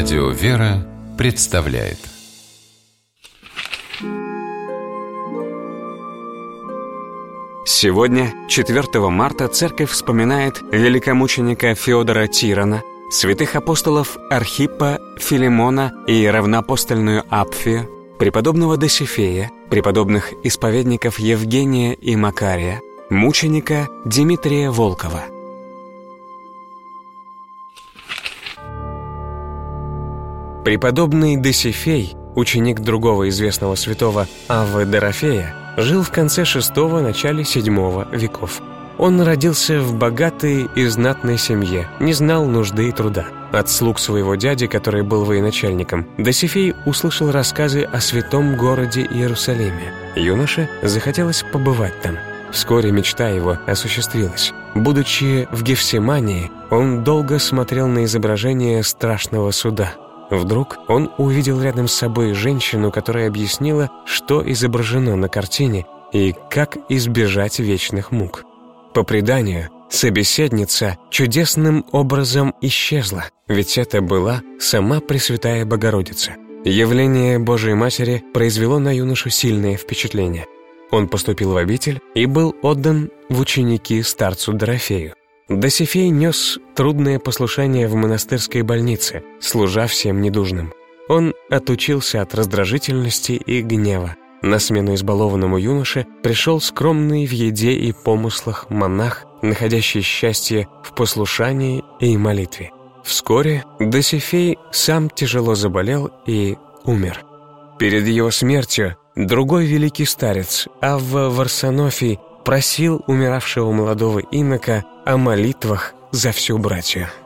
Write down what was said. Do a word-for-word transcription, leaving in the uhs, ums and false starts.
Радио «Вера» представляет. Сегодня, четвёртого марта, церковь вспоминает великомученика Феодора Тирона, святых апостолов Архиппа, Филимона и равноапостольную Апфию, преподобного Досифея, преподобных исповедников Евгения и Макария, мученика Дмитрия Волкова. Преподобный Досифей, ученик другого известного святого Аввы Дорофея, жил в конце шестого – начале седьмого веков. Он родился в богатой и знатной семье, не знал нужды и труда. От слуг своего дяди, который был военачальником, Досифей услышал рассказы о святом городе Иерусалиме. Юноше захотелось побывать там. Вскоре мечта его осуществилась. Будучи в Гефсимании, он долго смотрел на изображение страшного суда. Вдруг он увидел рядом с собой женщину, которая объяснила, что изображено на картине и как избежать вечных мук. По преданию, собеседница чудесным образом исчезла, ведь это была сама Пресвятая Богородица. Явление Божией Матери произвело на юношу сильное впечатление. Он поступил в обитель и был отдан в ученики старцу Дорофею. Досифей нес трудное послушание в монастырской больнице, служа всем недужным. Он отучился от раздражительности и гнева. На смену избалованному юноше пришел скромный в еде и помыслах монах, находящий счастье в послушании и молитве. Вскоре Досифей сам тяжело заболел и умер. Перед его смертью другой великий старец, Авва Варсонофий, просил умиравшего молодого инока о молитвах за всю братью.